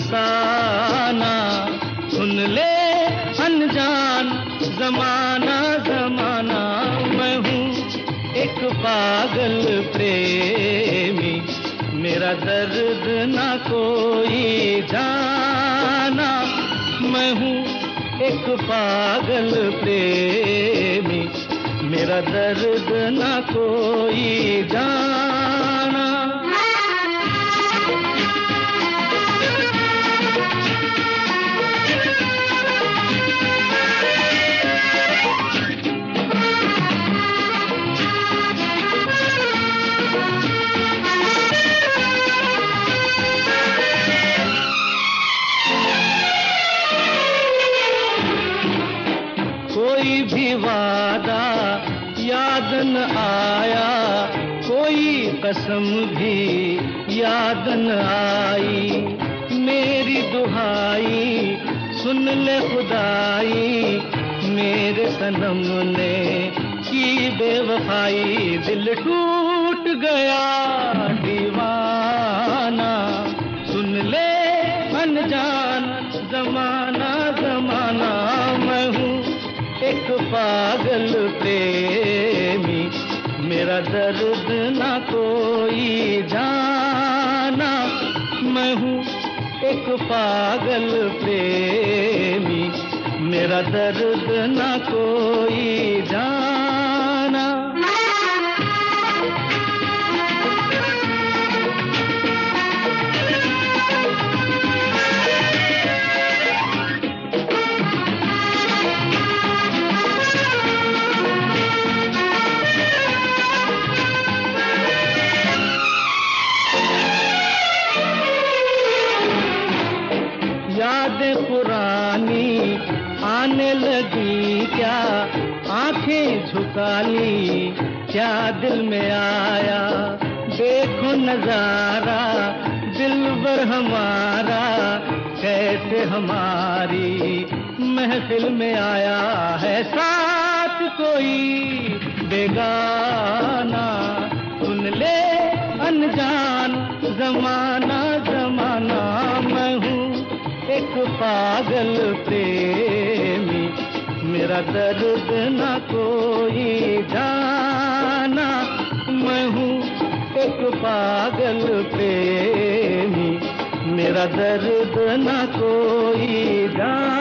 अफसाना सुन ले अनजान जमाना जमाना। मैं हूँ एक पागल प्रेमी, मेरा दर्द ना कोई जाना। मैं हूँ एक पागल प्रेमी, मेरा दर्द ना कोई जाना। कोई भी वादा याद न आया, कोई कसम भी याद न आई। मेरी दुहाई सुन ले खुदाई, मेरे सनम ने की बेवफाई। दिल टूट गया दीवाना, सुन ले अनजान जमाना जमाना। मैं हूँ एक पागल प्रेमी, मेरा दर्द ना कोई जाना। मैं हूँ एक पागल प्रेमी, मेरा दर्द ना कोई जाना। यादें पुरानी आने लगी क्या, आंखें झुका ली क्या दिल में आया। देखो नजारा दिलबर हमारा, कैसे हमारी महफिल में आया है साथ कोई बेगाना। सुन ले अनजान जमाना जमाना। मैं हूँ एक पागल प्रेमी, मेरा दर्द ना कोई जाना। मैं हूँ एक पागल प्रेमी, मेरा दर्द ना कोई जाना।